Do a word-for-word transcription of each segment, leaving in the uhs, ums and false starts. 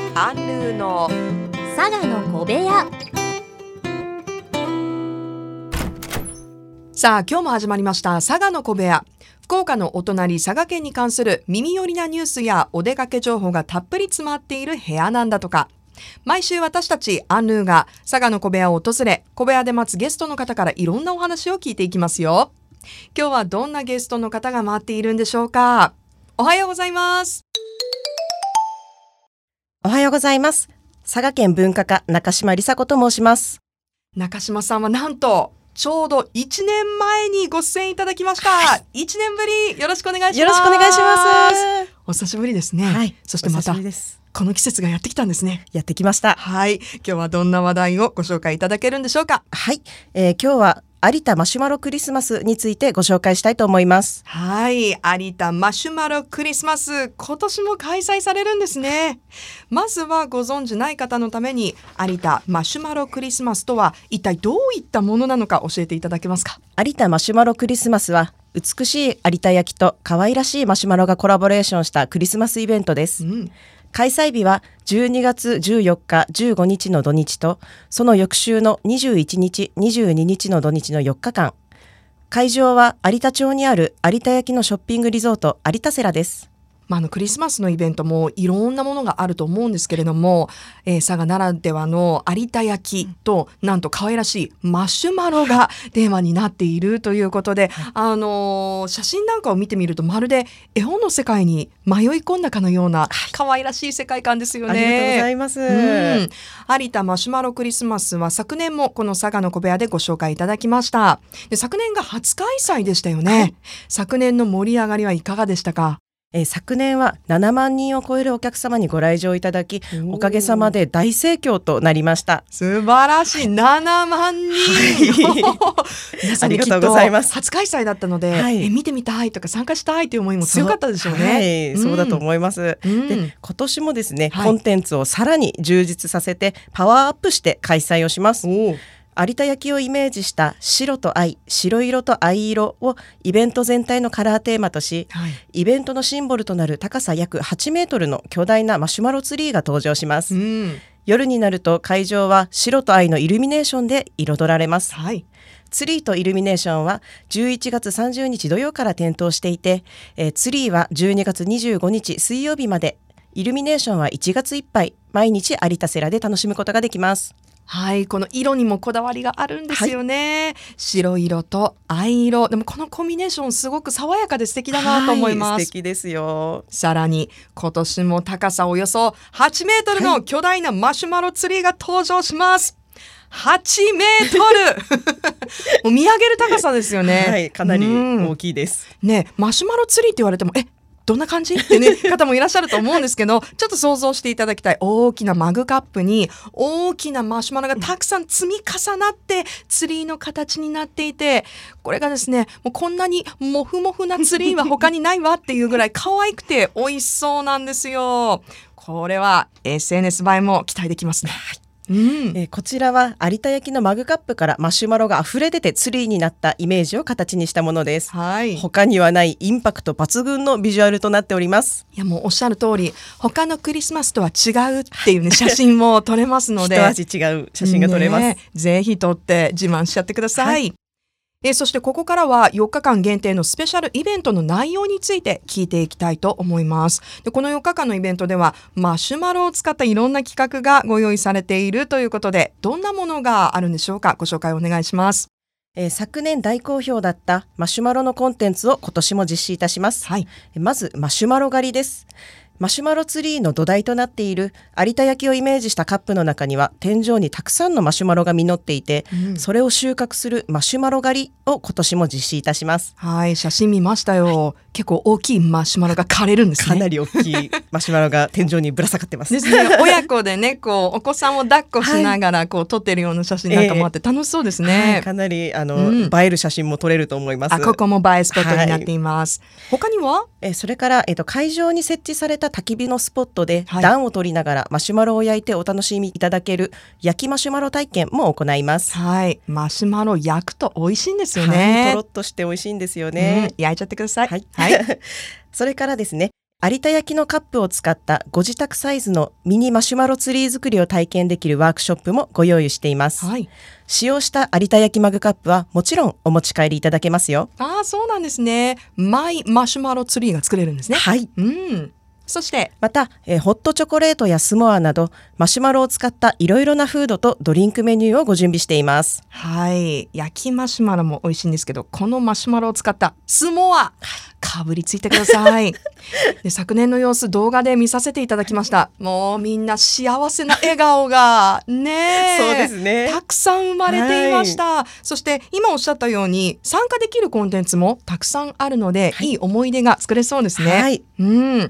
アンヌーの佐賀の小部屋。 さあ、今日も始まりました佐賀の小部屋。福岡のお隣佐賀県に関する耳寄りなニュースやお出かけ情報がたっぷり詰まっている部屋なんだとか。毎週私たちアンヌーが佐賀の小部屋を訪れ、小部屋で待つゲストの方からいろんなお話を聞いていきますよ。今日はどんなゲストの方が待っているんでしょうか。おはようございます。 おはようございます。佐賀県文化課中島梨紗子と申します。 中島さんはなんとちょうどいちねんまえにご出演いただきました。はい、いちねんぶりよろしくお願いします。 よろしくお願いします。 お久しぶりですね。 はい、 そしてまたこの季節がやってきたんですね。 やってきました。 はい、今日はどんな話題をご紹介いただけるんでしょうか。 はい、えー、今日は有田マシュマロクリスマスについてご紹介したいと思います。 はい、有田マシュマロクリスマス、今年も開催されるんですね。まずはご存知ない方のために、有田マシュマロクリスマスとは一体どういったものなのか教えていただけますか。 有田マシュマロクリスマスは美しい有田焼と可愛らしいマシュマロがコラボレーションしたクリスマスイベントです。うん、開催日はじゅうにがつじゅうよっか、じゅうごにちの土日と、その翌週のにじゅういちにち、にじゅうににちの土日のよっかかん。会場は有田町にある有田焼のショッピングリゾート有田セラです。 まあ、あのクリスマスのイベントもいろんなものがあると思うんですけれども、えー、佐賀ならではの有田焼となんと可愛らしいマシュマロがテーマになっているということで、はい、あのー、写真なんかを見てみるとまるで絵本の世界に迷い込んだかのような可愛らしい世界観ですよね。 ありがとうございます。うん、 有田マシュマロクリスマスは昨年もこの佐賀の小部屋でご紹介いただきました。で、昨年が初開催でしたよね。はい、昨年の盛り上がりはいかがでしたか。 えー、昨年はななまんにんを超えるお客様にご来場いただき、おかげさまで大盛況となりました。 素晴らしい、ななまんにん、はい、皆さんにきっと初開催だったので、はい、え見てみたいとか参加したいという思いも強かったでしょうね。 はい、うん、そうだと思います。うん、で今年もですね、はい、コンテンツをさらに充実させてパワーアップして開催をします。有田焼をイメージした白と藍、白色と藍色をイベント全体のカラーテーマとし、はい、イベントのシンボルとなる高さ約はちメートルの巨大なマシュマロツリーが登場します。うん、夜になると会場は白と藍のイルミネーションで彩られます。はい、ツリーとイルミネーションはじゅういちがつさんじゅうにち土曜から点灯していて、えー、ツリーはじゅうにがつにじゅうごにち水曜日まで、イルミネーションはいちがついっぱい毎日有田セラで楽しむことができます。 はい、この色にもこだわりがあるんですよね。はい、白色と藍色、でもこのコンビネーションすごく爽やかで素敵だなと思います。 はい、素敵ですよ。 さらに今年も高さおよそはちメートルの巨大なマシュマロツリーが登場します。はい、はちメートルもう見上げる高さですよね。 はい、かなり大きいです。 うん、ね、マシュマロツリーって言われてもえどんな感じってね方もいらっしゃると思うんですけど、ちょっと想像していただきたい。大きなマグカップに大きなマシュマロがたくさん積み重なってツリーの形になっていて、これがですね、もうこんなにモフモフなツリーは他にないわっていうぐらい可愛くて美味しそうなんですよ。これは エスエヌエス 映えも期待できますね。はい、うん、 えー、こちらは有田焼のマグカップからマシュマロが溢れ出てツリーになったイメージを形にしたものです。はい、他にはないインパクト抜群のビジュアルとなっております。 いや、もうおっしゃる通り、他のクリスマスとは違うっていうね写真も撮れますので一味違う写真が撮れます、 ね、ぜひ撮って自慢しちゃってください。はい、えそしてここからはよっかかん限定のスペシャルイベントの内容について聞いていきたいと思います。でこのよっかかんのイベントではマシュマロを使ったいろんな企画がご用意されているということで、どんなものがあるんでしょうか。ご紹介お願いします。 えー、昨年大好評だったマシュマロのコンテンツを今年も実施いたします。はい、まずマシュマロ狩りです。マシュマロツリーの土台となっている有田焼をイメージしたカップの中には天井にたくさんのマシュマロが実っていて、うん、それを収穫するマシュマロ狩りを今年も実施いたします。 はい、写真見ましたよ。はい、結構大きいマシュマロが枯れるんですね。 かなり大きいマシュマロが天井にぶら下がってますですね。親子でね、こうお子さんを抱っこしながらこう撮ってるような写真なんかもあって楽しそうですね。 えーはい、かなりあの、うん、映える写真も撮れると思います。 あ、ここも映えスポットになっています。はい、他にはえそれから、えーと、会場に設置された焚き火のスポットで、はい、暖を取りながらマシュマロを焼いてお楽しみいただける焼きマシュマロ体験も行います。 はい、マシュマロ焼くと美味しいんですよね。 はい、とろっとして美味しいんですよね。 うん、焼いちゃってください。 はい、はい、それからですね、 有田焼のカップを使ったご自宅サイズのミニマシュマロツリー作りを体験できるワークショップもご用意しています、はい、使用した有田焼マグカップはもちろんお持ち帰りいただけますよ。 ああ、そうなんですね。マイマシュマロツリーが作れるんですね。 はい、 うん、そしてまた、えー、ホットチョコレートやスモアなどマシュマロを使ったいろいろなフードとドリンクメニューをご準備しています。 はい、焼きマシュマロも美味しいんですけど、このマシュマロを使ったスモアかぶりついてくださいで昨年の様子動画で見させていただきました。もうみんな幸せな笑顔がねそうですね、 たくさん生まれていました、はい、そして今おっしゃったように参加できるコンテンツもたくさんあるので、はい、いい思い出が作れそうですね、はい、うん、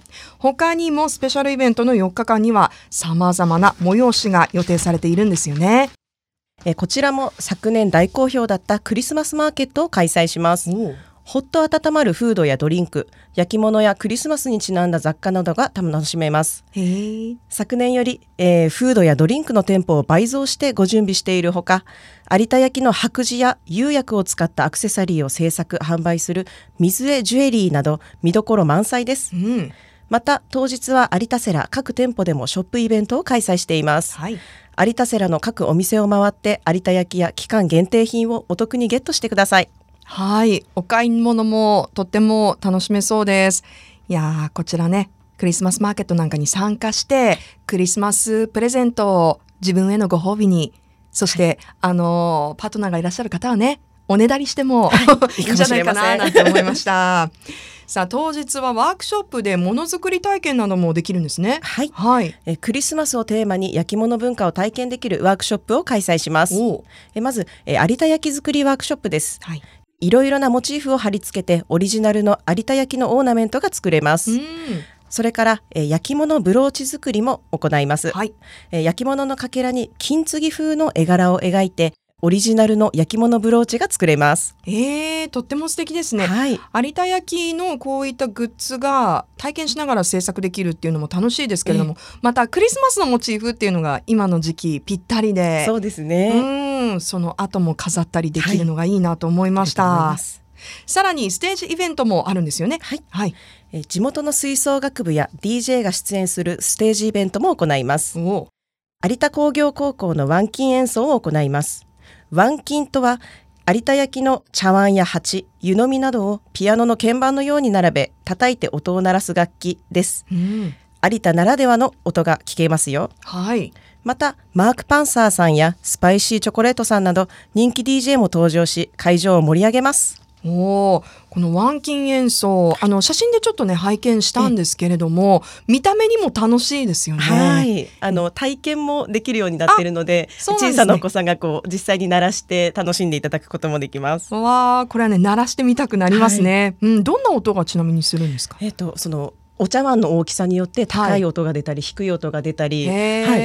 他にもスペシャルイベントのよっかかんには様々な催しが予定されているんですよね。 えこちらも昨年大好評だったクリスマスマーケットを開催します。ほっと温まるフードやドリンク、焼き物やクリスマスにちなんだ雑貨などが楽しめます。へー。昨年より、えー、フードやドリンクの店舗を倍増してご準備しているほか、有田焼の白磁や釉薬を使ったアクセサリーを製作販売する水江ジュエリーなど見どころ満載です、うん、また当日は有田セラ各店舗でもショップイベントを開催しています、はい、有田セラの各お店を回って有田焼や期間限定品をお得にゲットしてください。 はい、お買い物もとっても楽しめそうです。いやー、こちらね、クリスマスマーケットなんかに参加してクリスマスプレゼントを自分へのご褒美に、そして、はい、あのパートナーがいらっしゃる方はね、おねだりしても、はい、いいんじゃないかななんて思いましたさあ当日はワークショップでものづくり体験などもできるんですね。 はい、はい、えクリスマスをテーマに焼き物文化を体験できるワークショップを開催します。えまずえ有田焼作りワークショップです、はい、いろいろなモチーフを貼り付けてオリジナルの有田焼のオーナメントが作れます。うん、それから、えー、焼き物ブローチ作りも行います、はい、えー、焼き物のかけらに金継ぎ風の絵柄を描いてオリジナルの焼き物ブローチが作れます。 えー、とっても素敵ですね、はい、有田焼のこういったグッズが体験しながら制作できるっていうのも楽しいですけれども、えー、またクリスマスのモチーフっていうのが今の時期ぴったりで、 そうですね、 うん、その後も飾ったりできるのがいいなと思いました、はい、さらにステージイベントもあるんですよね。はい、はい、 え地元の吹奏楽部や ディージェー が出演するステージイベントも行います。有田工業高校のワンキン演奏を行います。ワンキンとは有田焼の茶碗や鉢、湯飲みなどをピアノの鍵盤のように並べ叩いて音を鳴らす楽器です、うん、有田ならではの音が聞けますよ、はい、またマーク・パンサーさんやスパイシーチョコレートさんなど人気 ディージェー も登場し会場を盛り上げます。 おこのワンキン演奏、あの写真でちょっとね拝見したんですけれども、見た目にも楽しいですよね。 はい、あの体験もできるようになっているので、でね、小さなお子さんがこう実際に鳴らして楽しんでいただくこともできます。 わー、これはね鳴らしてみたくなりますね、はい、うん、どんな音がちなみにするんですか？ えーと、そのお茶碗の大きさによって高い音が出たり、はい、低い音が出たり、はい、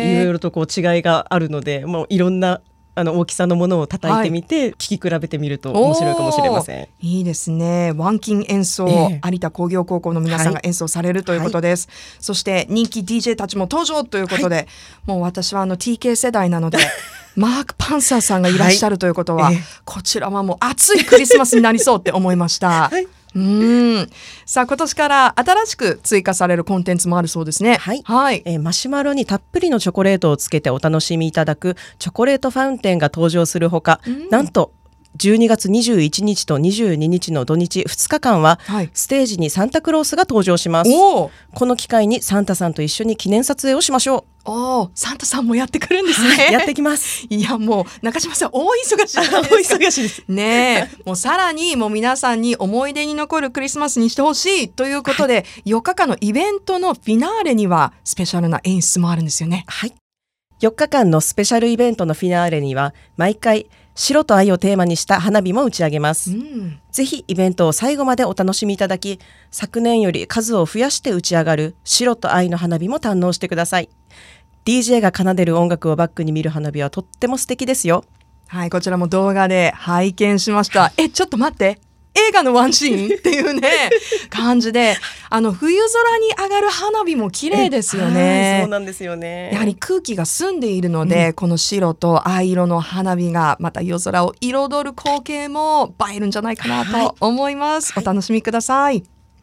いろいろとこう違いがあるので、もういろんなあの大きさのものを叩いてみて、はい、聴き比べてみると面白いかもしれません。 いいですね。ワンキン演奏、えー、有田工業高校の皆さんが演奏されるということです、はい、そして人気 ディージェー たちも登場ということで、はい、もう私はあの ティーケー 世代なのでマーク・パンサーさんがいらっしゃるということは、はい、えー、こちらはもう熱いクリスマスになりそうって思いました、はい、うんさあ今年から新しく追加されるコンテンツもあるそうですね。 はい、はい、えー、マシュマロにたっぷりのチョコレートをつけてお楽しみいただくチョコレートファウンテンが登場するほか、うん、なんとじゅうにがつにじゅういちにちとにじゅうににちの土日ふつかかんは、はい、ステージにサンタクロースが登場します。この機会にサンタさんと一緒に記念撮影をしましょう。 おサンタさんもやってくるんですね、 はい、やってきます。 いやもう中島さん大忙しじゃないですか。 大忙しですねえもうさらにもう皆さんに思い出に残るクリスマスにしてほしいということで、はい、よっかかんのイベントのフィナーレにはスペシャルな演出もあるんですよね。 はい、よっかかんのスペシャルイベントのフィナーレには毎回白と愛をテーマにした花火も打ち上げます、うん、ぜひイベントを最後までお楽しみいただき、昨年より数を増やして打ち上がる白と愛の花火も堪能してください。 ディージェー が奏でる音楽をバックに見る花火はとっても素敵ですよ。 はい、こちらも動画で拝見しました。えちょっと待って、映画のワンシーンっていうね感じで、あの冬空に上がる花火も綺麗ですよね。 そうなんですよね。 やはり空気が澄んでいるので、うん、この白と藍色の花火がまた夜空を彩る光景も映えるんじゃないかなと思います、はい、お楽しみください。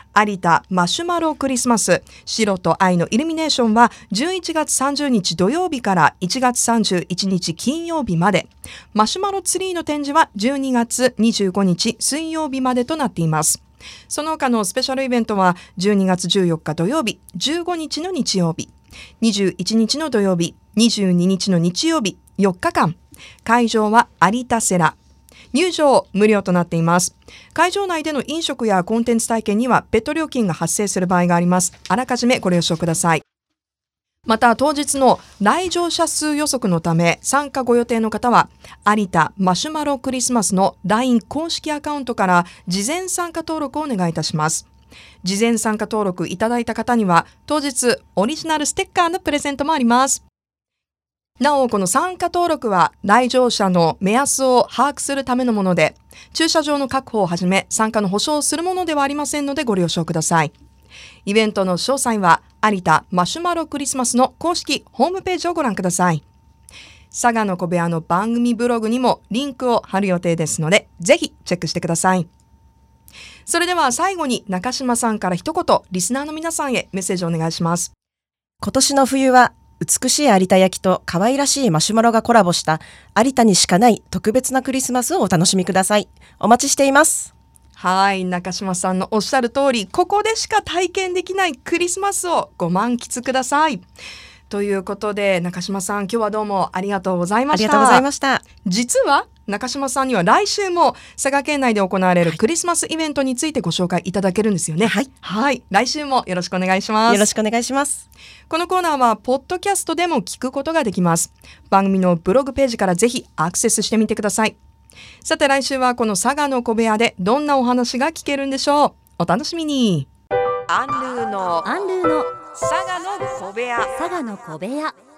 有田マシュマロクリスマス白と愛のイルミネーションはじゅういちがつさんじゅうにち土曜日からいちがつさんじゅういちにち金曜日まで、マシュマロツリーの展示はじゅうにがつにじゅうごにち水曜日までとなっています。その他のスペシャルイベントはじゅうにがつじゅうよっか土曜日、じゅうごにちの日曜日、にじゅういちにちの土曜日、にじゅうににちの日曜日、よっかかん、会場は有田セラ、入場無料となっています。会場内での飲食やコンテンツ体験には別途料金が発生する場合があります。あらかじめご了承ください。また当日の来場者数予測のため参加ご予定の方は有田マシュマロクリスマスの ライン 公式アカウントから事前参加登録をお願いいたします。事前参加登録いただいた方には当日オリジナルステッカーのプレゼントもあります。なおこの参加登録は来場者の目安を把握するためのもので、駐車場の確保をはじめ参加の保証をするものではありませんのでご了承ください。イベントの詳細は有田マシュマロクリスマスの公式ホームページをご覧ください。佐賀の小部屋の番組ブログにもリンクを貼る予定ですのでぜひチェックしてください。それでは最後に中島さんから一言リスナーの皆さんへメッセージをお願いします。 今年の冬は美しい有田焼と可愛らしいマシュマロがコラボした有田にしかない特別なクリスマスをお楽しみください。お待ちしています。 はい、中島さんのおっしゃる通り、ここでしか体験できないクリスマスをご満喫ください。ということで中島さん、今日はどうもありがとうございました。 ありがとうございました。 実は中島さんには来週も佐賀県内で行われるクリスマスイベントについてご紹介いただけるんですよね。 はい、 はい、来週もよろしくお願いします。 よろしくお願いします。 このコーナーはポッドキャストでも聞くことができます。番組のブログページからぜひアクセスしてみてください。さて来週はこの佐賀の小部屋でどんなお話が聞けるんでしょう。お楽しみに。アンルーのアンルーの佐賀の小部屋。 佐賀の小部屋。